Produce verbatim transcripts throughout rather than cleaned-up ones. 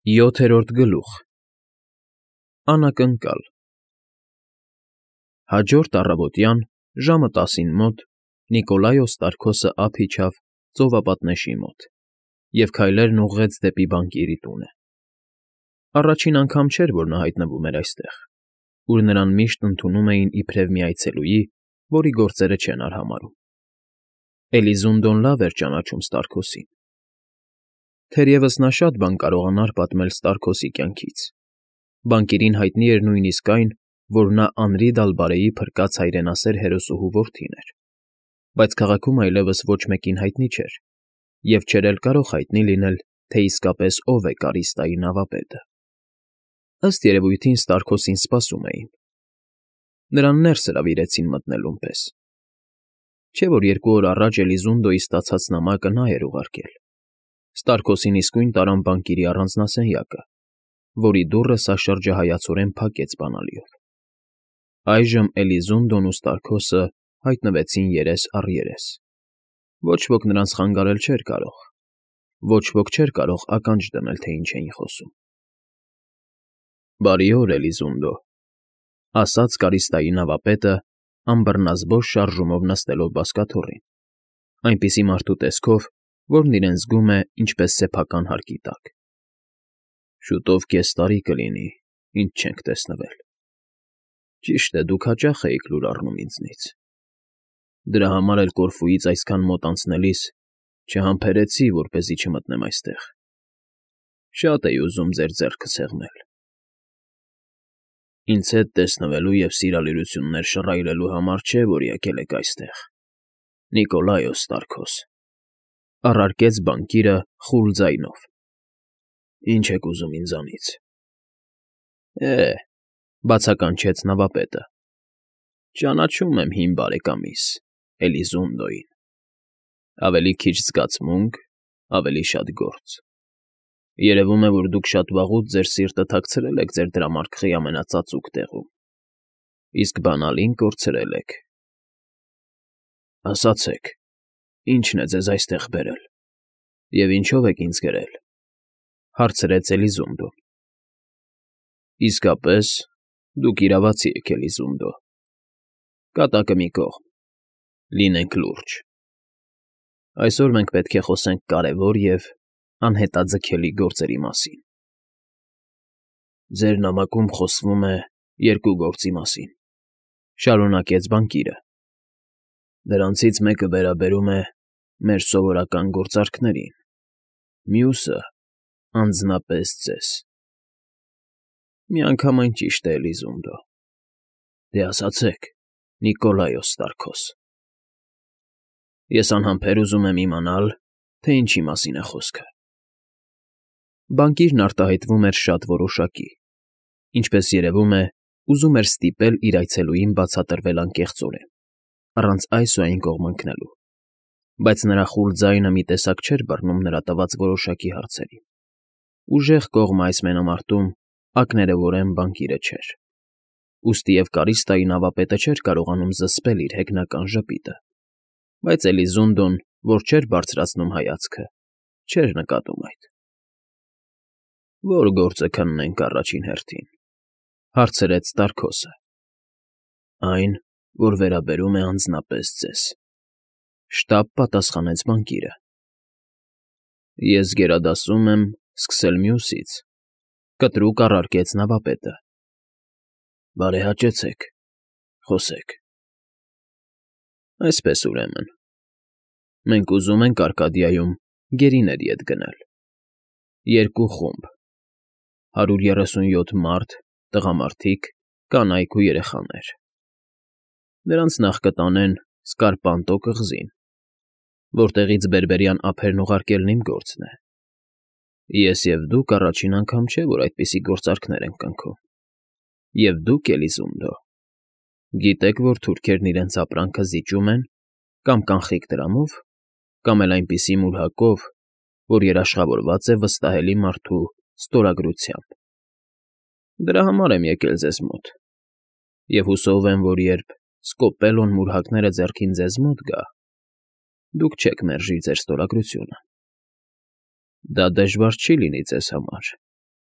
Յոթերորդ գլուխ Անակնկալ Հաջորդ առավոտյան ժամը տասին մոտ Նիկոլայոս Տարքոսը ափ իջավ ծովապատնեշի մոտ և քայլերն ուղղեց դեպի բանկիրի տունը. առաջին անգամ չէր, որ նա հայտնվում էր այստեղ, ուր նրան միշտ ընդունում էին իբրև մի այցելուի, որի գործերը չեն արհամարհում. Էլիզունդոն լավ էր ճանաչում Ստարքոսին. թերևս նա շատ բան կարողանար պատմել Ստարքոսի կյանքից. բանկիրին հայտնի էր նույնիսկ այն, որ նա Անրի Դալբարեի փրկած հայրենասեր հերոսուհու որդին էր, բայց քաղաքում այլևս ոչ մեկին հայտնի չէր, և չէր էլ կարող հայտնի լինել, թե իսկապես ով է Կարիստայի նավապետը. ըստ երևույթին Ստարքոսին սպասում էին. նրան ներս հրավիրեցին մտնելուն պես. չէ՞ որ երկու օր առաջ Էլիզունդոյի ստացած նամակը նա էր ուղարկել. Ստարքոսին իսկույն տարան բանկիրի առանձնասենյակը, որի դուռը սա շրջահայացորեն փակեց բանալիով. այժմ Էլիզունդոն ու Ստարքոսը հայտնվեցին երես առ երես. ոչ ոք նրանց խանգարել չէր կարող, ոչ ոք չէր կարող ականջ դնել, թե ինչ էին խոսում. Բարի օր, Էլիզունդո, ասաց Կարիստայի նավապետը, անբռնազբոստ շարժումով նստելով բազկաթոռին, այնպիսի մարդու տեսքով, որն իրեն զգում է ինչպես սեփական հարկի տակ. շուտով կես տարի կլինի, ինչ չենք տեսնվել. ճիշտ է, դուք հաճախ էիք լուր առնում ինձնից. դրա համար էլ Կորֆուից այսքան մոտ անցնելիս չհամբերեցի, որպեսզի չմտնեմ այստեղ. շատ էի ուզում ձեր ձեռքը սեղմել. ինձ հետ տեսնվելու և սիրալիրություններ շռայլելու համար չէ, որ եկել եք այստեղ, Նիկոլայոս Տարքոս, առարկեց բանկիրը խուլ ձայնով. ինչ եք ուզում ինձանից. Է, բացականչեց նավապետը, ճանաչում եմ հին բարեկամիս, Էլիզունդոյին, ավելի քիչ զգացմունք, ավելի շատ գործ. երևում է, որ դուք շատ վաղուց ձեր սիրտը թաքցրել եք ձեր դրամարկղի ամենածածուկ տեղում, իսկ բանալին կորցրել եք. ասացեք, ի՞նչն է ձեզ այստեղ բերել, և ինչով եք ինձ գրել, հարցրեց Էլիզունդոն. իսկապես, դուք իրավացի եք, Էլիզունդո, կատակը մի կողմ, լինենք լուրջ. այսօր մենք պետք է խոսենք կարևոր և անհետաձգելի գործերի մասին. ձեր նամակում խոսվում է երկու գործի մասին, շարունակեց բանկիրը. դրանցից մեկը վերաբերում է մեր սովորական գործարքներին, մյուսը անձնապես ձեզ. միանգամայն ճիշտ է, Էլիզունդո, դե ասացեք, Նիկոլայոս Տարքոս. ես անհամբեր ուզում եմ իմանալ, թե ինչի մասին է խոսքը. Բանկիրն արտահայտվում էր շատ որոշակի, ինչպես երևում է, ուզում էր ստիպել իր այցելուին բացատրվել անկեղծորեն, առանց այս ու այն կողմ ընկնելու, բայց նրա խուլ ձայնը մի տեսակ չէր բռնում նրա տված որոշակի հարցերին. ուժեղ կողմը այս մենամարտում ակներևորեն բանկիրը չէր, ուստի և Կարիստայի նավապետը չէր կարողանում զսպել իր հեգնական ժպիտը, բայց Էլիզունդոն, որ չէր բարձրացնում հայացքը, չէր նկատում այդ. Ո՞ր գործը քննենք առաջին հերթին, հարցրեց Տարքոսը. այն, որ վերաբերում է անձնապես ձեզ, շտապ պատասխանեց բանկիրը. ես գերադասում եմ սկսել մյուսից, կտրուկ առարկեց նավապետը. բարեհաճեցեք, խոսեք. այսպես ուրեմն, մենք ուզում ենք Արկադիայում գերիներ ետ գնել, երկու խումբ, հարյուր երեսունյոթ մարդ, տղամարդիկ, կանայք ու երեխաներ. նրանց նախ կտանեն Սկարպանտո կղզին, որտեղից բերբերյան ափերն ուղարկելն իմ գործն է. ես և դուք առաջին անգամ չէ, որ այդպիսի գործարքներ ենք կնքում, և դուք, Էլիզունդո, գիտեք, որ թուրքերն իրենց ապրանքը զիջում են կամ կանխիկ տրամով, կամ էլ այնպիսի մուրհակով, որ երաշխավորված է վստահելի մարդու ստորագրությամբ. դրա համար եմ եկել ձեզ մոտ, և հուսով եմ, որ երբ Սկոպելոն մուրհակները ձեռքին ձեզ մոտ գա, դուք չեք մերժի ձեր ստորագրությունը. դա դժվար չի լինի ձեզ համար,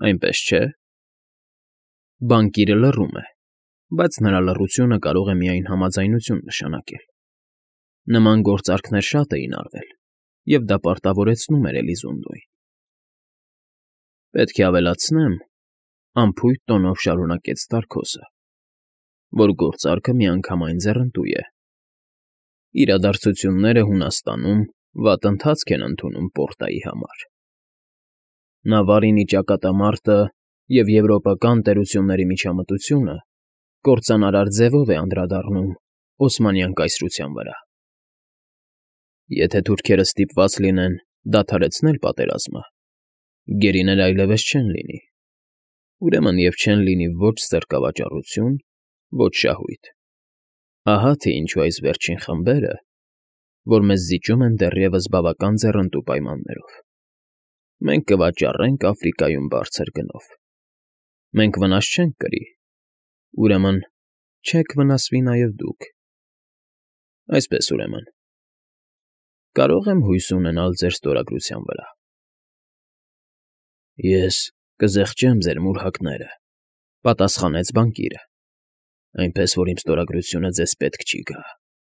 Այնպես չէ։ Բանկիրը լռում է, բայց նրա լռությունը կարող է միայն համաձայնություն նշանակել։ Նման գործարքներ շատ էին արվել, և դա պարտավորեցնում էր Էլիզունդոյին։ Պետք է ավելացնեմ, անփույթ տոնով շարունակեց Ստարքոսը, որ գործարքը միանգամայն ձեռնտու է։ Իրադարձությունները Հունաստանում վատ ընթացք են ընդունում Պորտայի համար։ Նավարինի ճակատամարտը և եվրոպական տերությունների միջամտությունը կործանարար ձևով է անդրադառնում Օսմանյան կայսրության վրա։ Եթե թուրքերը ստիպված լինեն դադարեցնել պատերազմը, գերիներ այլևս չեն լինի, ուրեմն և չեն լինի ոչ ստրկավաճառություն, ոչ շահույթ։ Ահա թե ինչու այս վերջին խմբերը, որ մեզ զիջում են դեռևս բավական ձեռնտու պայմաններով, մենք կվաճառենք Աֆրիկայում բարձր գնով։ Մենք վնաս չենք կրի, ուրեմն չեք վնասվի նաև դուք։ Այսպես ուրեմն, կարո՞ղ եմ հույս ունենալ ձեր ստորագրության վրա։ Ես կզեղչեմ ձեր մուրհակները, պատասխանեց բանկիրը, այնպես որ իմ ստորագրությունը ձեզ պետք չի գա։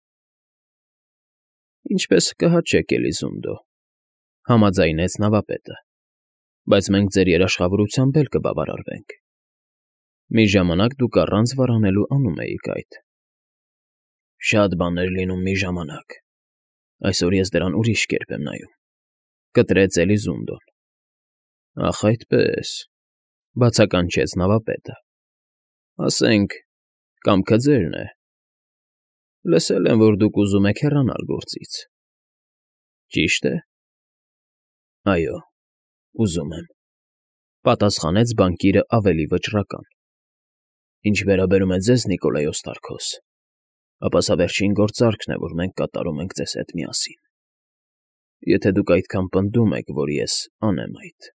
Ինչպես կհաճեք, Էլիզունդո, համաձայնեց նավապետը, բայց մենք ձեր երաշխավորությամբ էլ կբավարարվենք։ Մի ժամանակ դուք առանց վարանելու անում էիք այդ։ Շատ բաներ լինում մի ժամանակ, այսօր ես դրան ուրիշ կերպ եմ նայում, կտրեց Էլիզունդոն։ Ախ, այդպես, բացականչեց նավապետը։ Ասենք, կամքը ձերն է։ Լսել եմ, որ դուք ուզում եք հեռանալ գործից։ Ճի՞շտ է։ Այո, ուզում եմ, պատասխանեց բանկիրը ավելի վճռական։ Ինչ վերաբերում է ձեզ, Նիկոլայոս Ստարքոս, ապա սա վերջին գործարքն է, որ մենք կատարում ենք ձեզ հետ միասին, եթե դուք այդքան պնդում եք, որ ես անեմ այդ։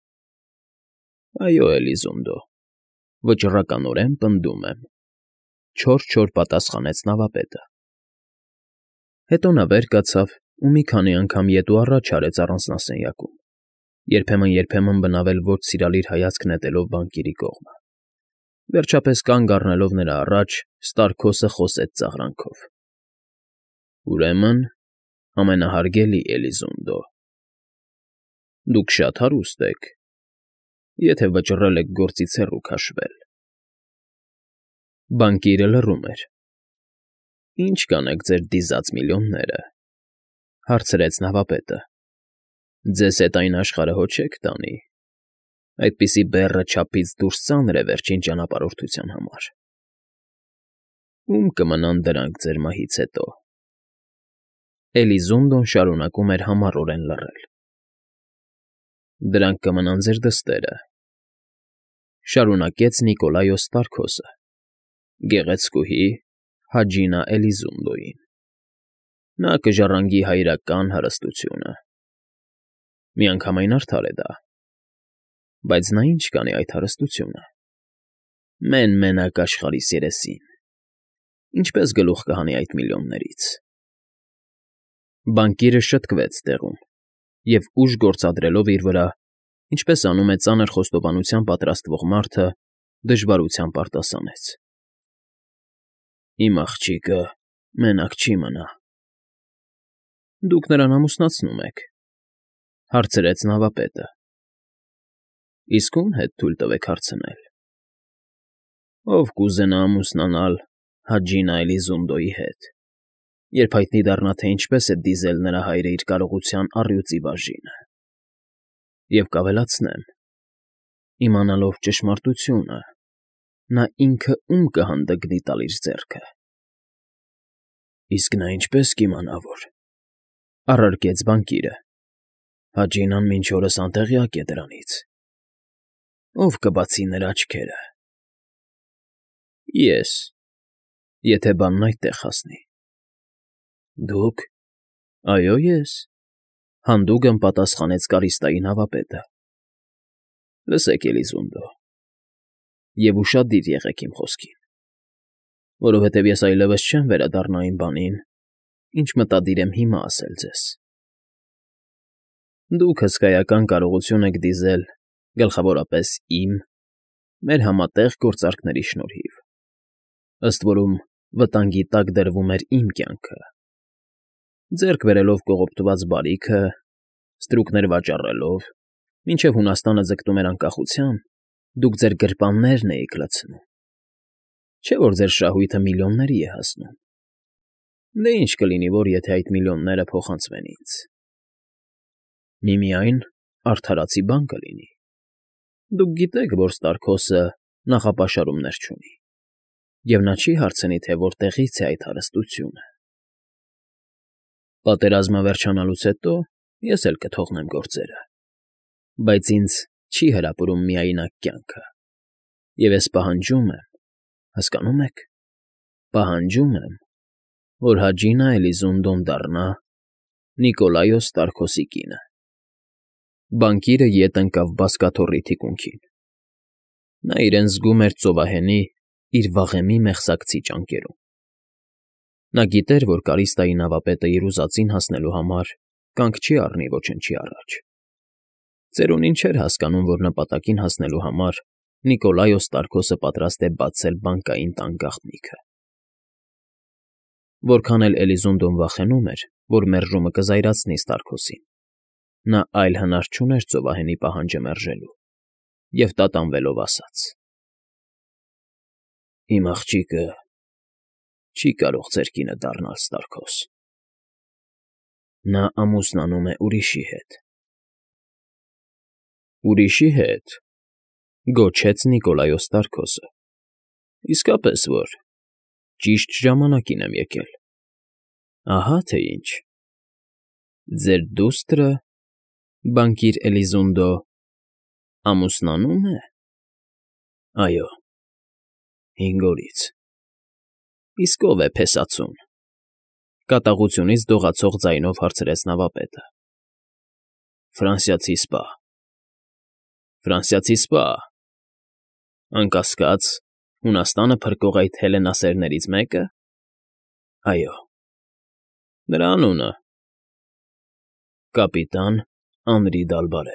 Այո, Էլիզունդո, վճռականորեն պնդում եմ, չոր-չոր պատասխանեց նավապետը։ Հետո նա վեր կացավ ու մի քանի անգամ ետ ու առաջ արեց առանձնասենյակում, երբեմն֊երբեմն բնավել ոչ սիրալիր հայացք նետելով բանկիրի կողմը։ Վերջապես կանգ առնելով նրա առաջ, Ստարքոսը խոսեց ծաղրանքով. Ուրեմն, ամենահարգելի Էլիզունդո, դուք շատ հարուստ եք, եթե վճռել եք գործից հեռու քաշվել։ Բանկիրը լռում էր։ Ի՞նչ կանեք ձեր դիզած միլիոնները, հարցրեց նավապետը։ Ձեզ հետ այն աշխարհը հո չեք տանի։ Այդպիսի բեռը չափից դուրս ծանր է վերջին ճանապարհորդության համար։ Ում կմնան դրանք ձեր մահից հետո։ Էլիզունդոն շարունակում էր համառորեն լռել։ Դրանք կմնան ձեր դստերը, շարունակեց Նիկոլայոս Ստարքոսը, գեղեցկուհի Հաջինա Էլիզունդոյին։ Նա կժառանգի հայրական հարստությունը։ Միանգամայն արդար է դա։ Բայց նա ինչ կանի այդ հարստությունը։ Մեն֊մենակ աշխարհիս երեսին։ Ինչպես գլուխ կհանի այդ միլիոններից։ Բանկիրը շտկվեց տեղում և ուժ գործադրելով իր վրա, ինչպես անում է ծանր խոստովանության պատրաստվող մարդը, դժվարությամբ արտասանեց. Իմ աղջիկը մենակ չի մնա։ Դուք նրան ամուսնացնում եք, հարցրեց նավապետը։ Իսկ ում հետ թույլ տվեք հարցնել։ Ով կուզենա ամուսնանալ Հաջինա Էլիզունդոյի հետ, երբ հայտնի դառնա, թե ինչպես է դիզել նրա հայրը իր կարողության առյուծի բաժինը։ Եվ կավելացնեմ, իմանալով ճշմարտությունը, նա ինքը ում կհանդգնի տալ իր ձեռքը։ Իսկ նա ինչպես կիմանա, որ… առարկեց բանկիրը։ Հաջինան մինչ օրս անտեղյակ է դրանից։ Ով կբացի նրա աչքերը։ Ես, եթե բանն այդտեղ հասնի։ Դուք… Այո, ես, հանդուգն պատասխանեց Կարիստայի նավապետը։ Լսեք, Էլիզունդո, և ուշադիր եղեք իմ խոսքին, որովհետև ես այլևս չեմ վերադառնա այն բանին, ինչ մտադիր եմ հիմա ասել ձեզ։ Դուք հսկայական կարողություն եք դիզել գլխավորապես իմ, մեր համատեղ գործարքների շնորհիվ, ըստ որում վտանգի տակ դրվում էր իմ կյանքը, ձեռք բերելով կողոպտված բարիքը, ստրուկներ վաճառելով, մինչև Հունաստանը ձգտում էր անկախության, դուք ձեր գրպաններն էիք լցնում, չէ՞ որ ձեր շահույթը միլիոնների է հասնում, դե ինչ կլինի, որ եթե այդ միլիոնները փոխանցվեն ինձ, միմիայն արդարացի բան կլինի, դուք գիտեք, որ Ստարքոսը նախապաշարումներ չունի, և նա չի հարցնի, թե որտեղից է այդ հարստությունը, պատերազմը վերջանալուց հետո ես էլ կթողնեմ գործերը, բայց ինձ չի հրապուրում միայնակ կյանքը, և ես պահանջում եմ, հասկանո՞ւմ եք, պահանջում եմ, որ Հաջինա Էլիզունդոն դառնա Նիկոլայոս Ստարքոսի կինը։ Բանկիրը ետ ընկավ բազկաթոռի թիկունքին։ Նա իրեն զգում էր ծովահենի իր վաղեմի մեղսակցի ճանկերում։ Նա գիտեր, որ Կարիստայի նավապետը իր ուզածին հասնելու համար կանգ չի առնի ոչնչի առաջ։ Ծերունին չէր հասկանում, որ նպատակին հասնելու համար Նիկոլայոս Ստարքոսը պատրաստ է բացել բանկային տան գաղտնիքը։ Որքան էլ Էլիզունդոն վախենում էր, որ մերժումը կզայրացնի Ստարքոսին, նա այլ հնար չուներ ծովահենի պահանջը մերժելու և տատանվելով ասաց. Իմ աղջիկը չի կարող ձեր կինը դառնալ, Ստարքոս, նա ամուսնանում է ուրիշի հետ։ Ուրիշի հետ, գոչեց Նիկոլայոս Ստարքոսը, իսկապես որ, ճիշտ ժամանակին եմ եկել։ Ահա թե ինչ, ձեր դուստրը, բանկիր Էլիզունդո, ամուսնանո՞ւմ է։ Այո, հինգ օրից։ Իսկ ով է փեսացուն, կատաղությունից դողացող ձայնով հարցրեց նավապետը։ Ֆրանսիացի սպա։ Ֆրանսիացի սպա։ Անկասկած, Հունաստանը փրկող այդ հելենասերներից մեկը։ Այո։ Նրա անունը… Կապիտան Անրի Դալբարե։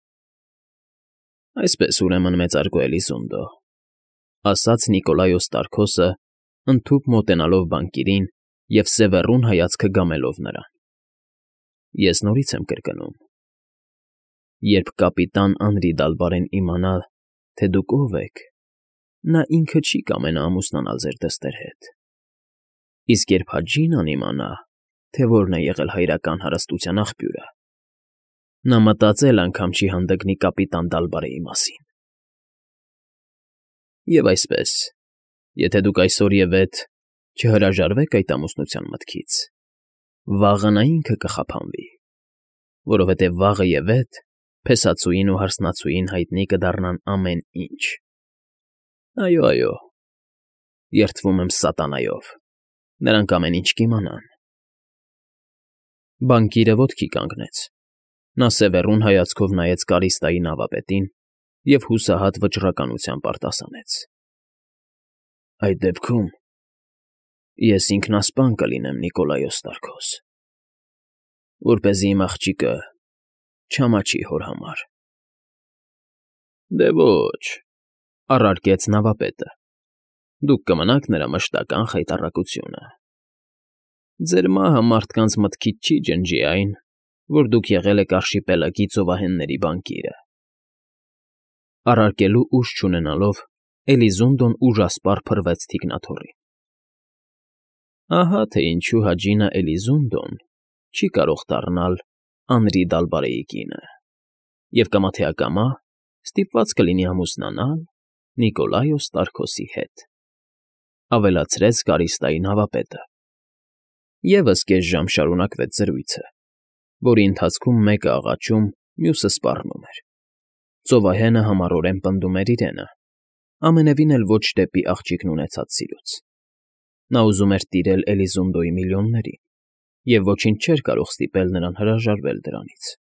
Այսպես, ուրեմն, մեծարգո Էլիզունդո, ասաց Նիկոլայոս Ստարքոսը, ընդհուպ մոտենալով բանկիրին և սևեռուն հայացքը գամելով նրան։ Ես նորից եմ կրկնում. երբ կապիտան Անրի Դալբարեն իմանա, թե դուք ով եք, նա ինքը չի կամենա ամուսնանալ ձեր դստեր հետ, իսկ երբ Հաջինան իմանա, թե որն է եղել հայրական հարստության աղբյուրը, նա մտածել անգամ չի հանդգնի կապիտան Դալբարեի մասին։ Եվ այսպես, եթե դուք այսօրևեթ չհրաժարվեք այդ ամուսնության մտքից, վաղը նա ինքը կխափանվի, որովհետև վաղը ևեթ փեսացուին ու հարսնացուին հայտնի կդառնան ամեն ինչ։ Այո, այո, երդվում եմ սատանայով, նրանք ամեն ինչ կիմանան։ Բանկիրը ոտքի կանգնեց, նա սևեռուն հայացքով նայեց Կարիստայի նավապետին և հուսահատ վճռականությամբ արտասանեց. Այդ դեպքում ես ինքնասպան կլինեմ, Նիկոլայոս Ստարքոս, որպեսզի իմ աղջիկը չամաչի հոր համար։ Դե ոչ, առարկեց նավապետը, դուք կմնաք նրա մշտական խայտառակությունը։ Ձեր մահը մարդկանց մտքից չի ջնջի այն, որ դուք եղել եք արշիպելագի ծովահենների բանկիրը։ Առարկելու ուժ չունենալով, Էլիզունդոն ուժասպառ փռվեց թիկնաթոռին։ Ահա թե ինչու Հաջինա Էլիզունդոն չի կարող դառնալ Անրի Դալբարեի կինը, և կամա թե ակամա ստիպված կլինի ամուսնանալ Նիկոլայոս Ստարքոսի հետ, ավելացրեց Կարիստայի նավապետը։ Եվս կես ժամ շարունակվեց զրույցը, որի ընթացքում մեկը աղաչում, մյուսը սպառնում էր։ Ծովահենը համառորեն պնդում էր իրենը, ամենևին էլ ոչ դեպի աղջիկն ունեցած սիրուց։ Նա ուզում էր տիրել Էլիզունդոյի միլիոններին և ոչինչ չէր կարող ստիպել նրան հրաժարվել դրանից։